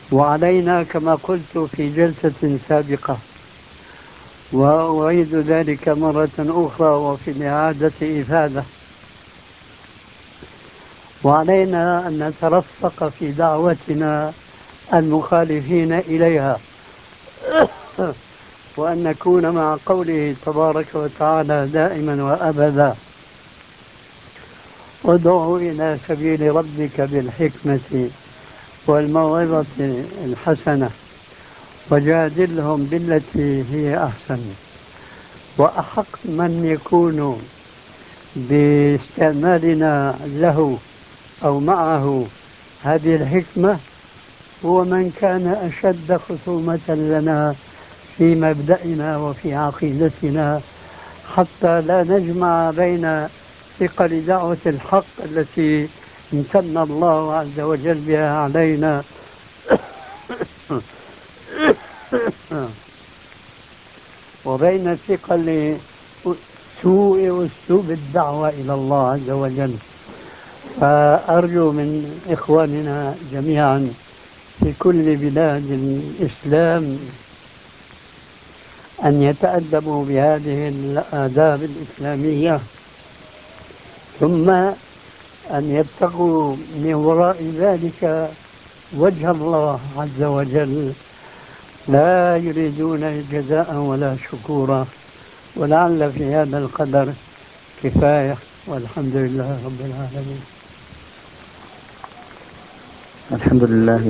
وعلينا كما قلت في جلسة سابقة، وأعيد ذلك مرة أخرى وفي الإعادة إفادة، وعلينا أن نترفق في دعوتنا المخالفين إليها، وأن نكون مع قوله تبارك وتعالى دائما وأبدا: ادع إلى سبيل ربك بالحكمة والموعظة الحسنة وجادلهم بالتي هي أحسن. وأحق من يكون باستعمالنا له أو معه هذه الحكمة هو من كان أشد خصومة لنا في مبدأنا وفي عقيدتنا، حتى لا نجمع بين ثقل دعوة الحق التي امتن الله عز وجل بها علينا وبين ثقل سوء أسلوب الدعوة إلى الله عز وجل. فأرجو من إخواننا جميعا في كل بلاد الإسلام أن يتأدبوا بهذه الآداب الإسلامية، ثم أن يبتغوا من وراء ذلك وجه الله عز وجل، لا يريدون جزاء ولا شكورا. ولعل في هذا القدر كفاية، والحمد لله رب العالمين. الحمد لله.